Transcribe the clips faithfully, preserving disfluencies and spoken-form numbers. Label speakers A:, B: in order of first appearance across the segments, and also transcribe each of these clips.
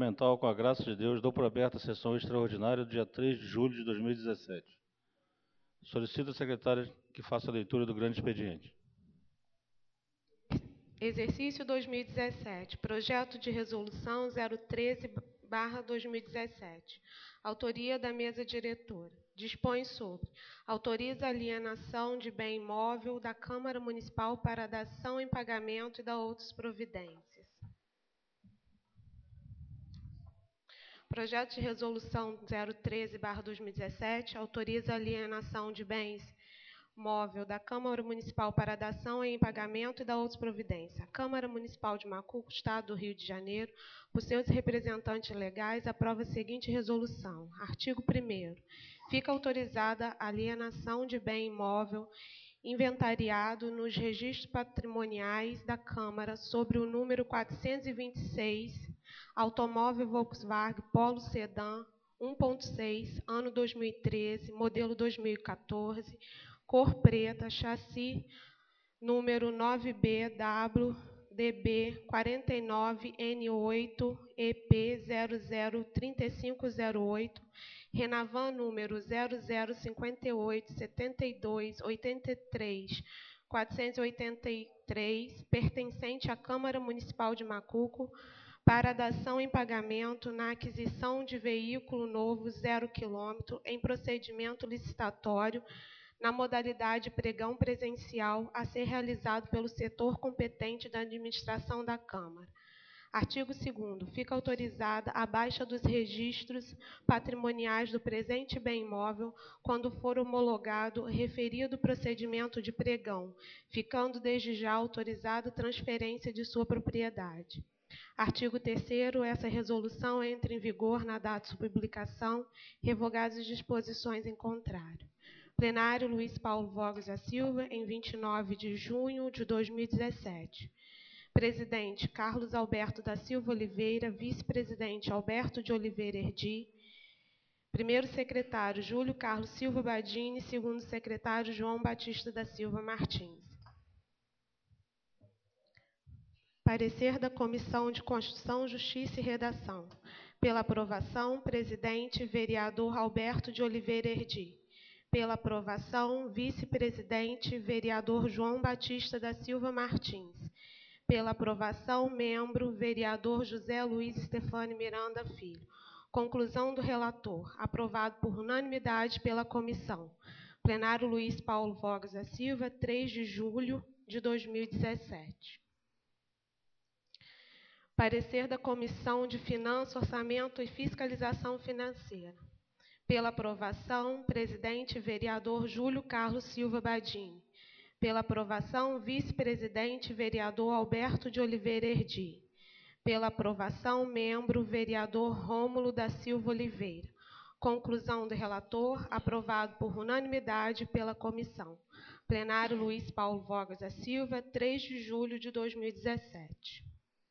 A: Governamental, com a graça de Deus, dou por aberta a sessão extraordinária do dia três de julho de dois mil e dezessete. Solicito à secretária que faça a leitura do grande expediente.
B: Exercício dois mil e dezessete. Projeto de resolução zero treze barra dois mil e dezessete. Autoria da mesa diretora. Dispõe sobre: autoriza a alienação de bem imóvel da Câmara Municipal para dação em pagamento e da outras providências. Projeto de resolução zero treze barra dois mil e dezessete autoriza a alienação de bens móvel da Câmara Municipal para dação em pagamento e da outras providências. A Câmara Municipal de Macuco, Estado do Rio de Janeiro, por seus representantes legais, aprova a seguinte resolução. Artigo primeiro. Fica autorizada a alienação de bem imóvel inventariado nos registros patrimoniais da Câmara sobre o número quatrocentos e vinte e seis, automóvel Volkswagen Polo Sedã um ponto seis, ano dois mil e treze, modelo dois mil e quatorze, cor preta, chassi número nove B W D B quarenta e nove N oito E P zero zero três cinco zero oito, Renavan número zero zero cinquenta e oito setenta e dois oitenta e três quatrocentos e oitenta e três, pertencente à Câmara Municipal de Macuco, para dação em pagamento na aquisição de veículo novo zero quilômetro em procedimento licitatório na modalidade pregão presencial a ser realizado pelo setor competente da administração da Câmara. Artigo segundo. Fica autorizada a baixa dos registros patrimoniais do presente bem imóvel quando for homologado referido procedimento de pregão, ficando desde já autorizada a transferência de sua propriedade. Artigo terceiro. Essa resolução entra em vigor na data de sua publicação, revogadas as disposições em contrário. Plenário Luiz Paulo Vogas da Silva, em vinte e nove de junho de dois mil e dezessete. Presidente Carlos Alberto da Silva Oliveira, vice-presidente Alberto de Oliveira Erdi, primeiro secretário Júlio Carlos Silva Badini, segundo secretário João Batista da Silva Martins. Parecer da Comissão de Constituição, Justiça e Redação. Pela aprovação, presidente, vereador Alberto de Oliveira Erdi. Pela aprovação, vice-presidente, vereador João Batista da Silva Martins. Pela aprovação, membro, vereador José Luiz Stefani Miranda Filho. Conclusão do relator. Aprovado por unanimidade pela comissão. Plenário Luiz Paulo Vogas da Silva, três de julho de dois mil e dezessete. Parecer da Comissão de Finanças, Orçamento e Fiscalização Financeira. Pela aprovação, presidente, vereador Júlio Carlos Silva Badini. Pela aprovação, vice-presidente, vereador Alberto de Oliveira Erdi. Pela aprovação, membro, vereador Rômulo da Silva Oliveira. Conclusão do relator, aprovado por unanimidade pela comissão. Plenário Luiz Paulo Vogas da Silva, três de julho de dois mil e dezessete.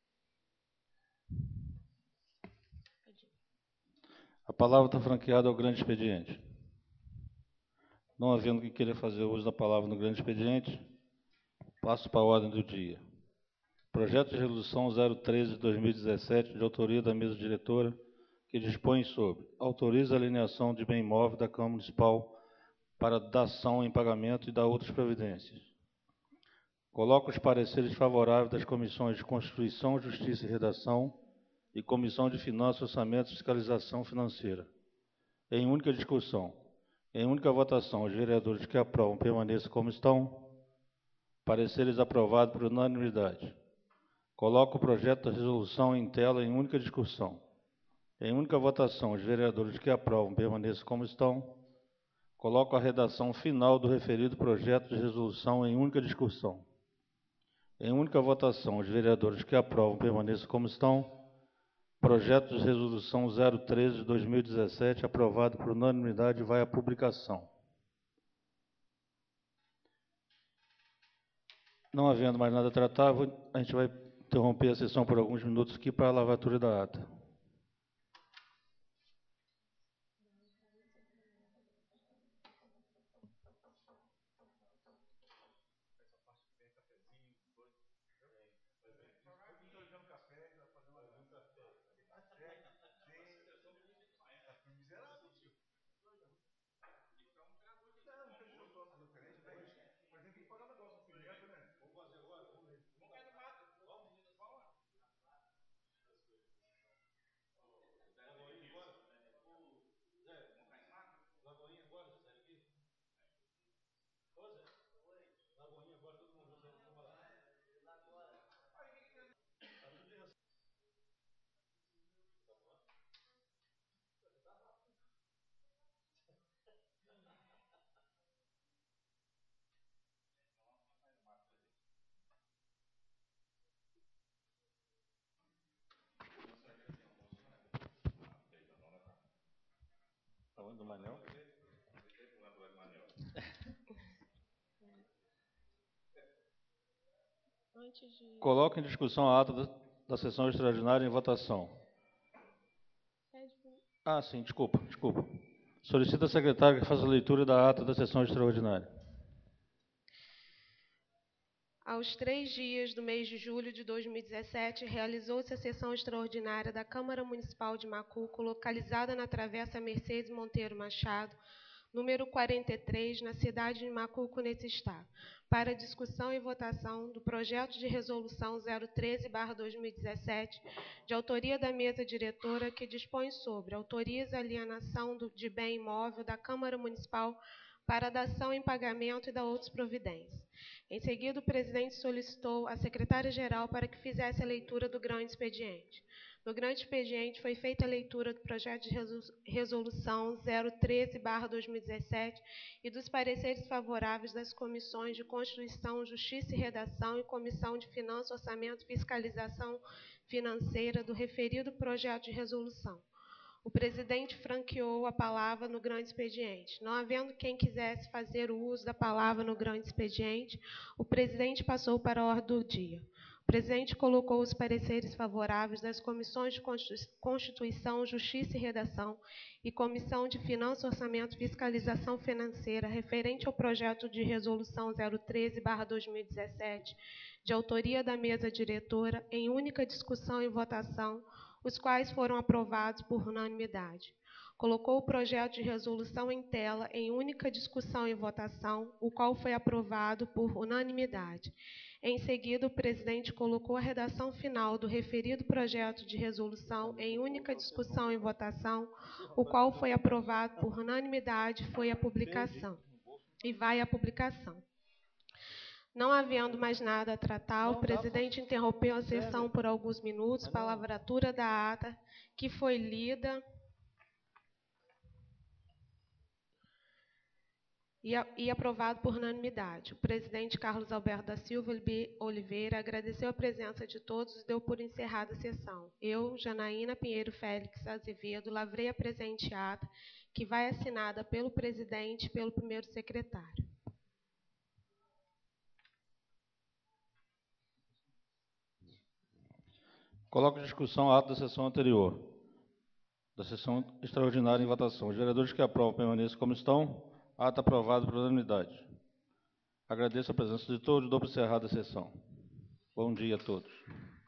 A: A palavra está franqueada ao grande expediente. Não havendo quem queira fazer uso da palavra no grande expediente, passo para a ordem do dia. Projeto de resolução zero treze de dois mil e dezessete, de autoria da mesa diretora, que dispõe sobre: autoriza a alienação de bem imóvel da Câmara Municipal para dação em pagamento e da outras providências. Coloco os pareceres favoráveis das comissões de Constituição, Justiça e Redação e Comissão de Finanças, Orçamento e Fiscalização Financeira. Em única discussão, em única votação, os vereadores que aprovam permaneçam como estão. Pareceres aprovados por unanimidade. Coloco o projeto da resolução em tela em única discussão. Em única votação, os vereadores que aprovam permaneçam como estão. Coloco a redação final do referido projeto de resolução em única discussão. Em única votação, os vereadores que aprovam permaneçam como estão. Projeto de resolução zero treze de dois mil e dezessete, aprovado por unanimidade, vai à publicação. Não havendo mais nada a tratar, a gente vai interromper a sessão por alguns minutos aqui para a lavatura da ata. Coloco em discussão a ata da, da sessão extraordinária em votação. Ah, sim, desculpa, desculpa. Solicita a secretária que faça a leitura da ata da sessão extraordinária.
B: Aos três dias do mês de julho de dois mil e dezessete, realizou-se a sessão extraordinária da Câmara Municipal de Macuco, localizada na Travessa Mercedes Monteiro Machado, número quarenta e três, na cidade de Macuco, nesse estado, para discussão e votação do projeto de resolução zero treze barra dois mil e dezessete, de autoria da mesa diretora, que dispõe sobre, autoriza a alienação do, de bem imóvel da Câmara Municipal para dação em pagamento e da outras providências. Em seguida, o presidente solicitou à secretária-geral para que fizesse a leitura do grande expediente. No grande expediente foi feita a leitura do projeto de resolução zero treze barra dois mil e dezessete e dos pareceres favoráveis das comissões de Constituição, Justiça e Redação e Comissão de Finanças, Orçamento e Fiscalização Financeira do referido projeto de resolução. O presidente franqueou a palavra no grande expediente. Não havendo quem quisesse fazer o uso da palavra no grande expediente, o presidente passou para a ordem do dia. O presidente colocou os pareceres favoráveis das comissões de Constituição, Justiça e Redação e Comissão de Finanças, Orçamento e Fiscalização Financeira referente ao projeto de resolução zero treze barra dois mil e dezessete, de autoria da mesa diretora, em única discussão e votação, os quais foram aprovados por unanimidade. Colocou o projeto de resolução em tela em única discussão e votação, o qual foi aprovado por unanimidade. Em seguida, o presidente colocou a redação final do referido projeto de resolução em única discussão e votação, o qual foi aprovado por unanimidade, foi a publicação. E vai à publicação. Não havendo mais nada a tratar, o presidente interrompeu a sessão por alguns minutos para a lavratura da ata, que foi lida e, a, e aprovado por unanimidade. O presidente Carlos Alberto da Silva Oliveira agradeceu a presença de todos e deu por encerrada a sessão. Eu, Janaína Pinheiro Félix Azevedo, lavrei a presente ata, que vai assinada pelo presidente e pelo primeiro secretário.
A: Coloco em discussão a ata da sessão anterior, da sessão extraordinária em votação. Os vereadores que aprovam permaneçam como estão. Ata aprovada por unanimidade. Agradeço a presença de todos e dou por encerrada a sessão. Bom dia a todos.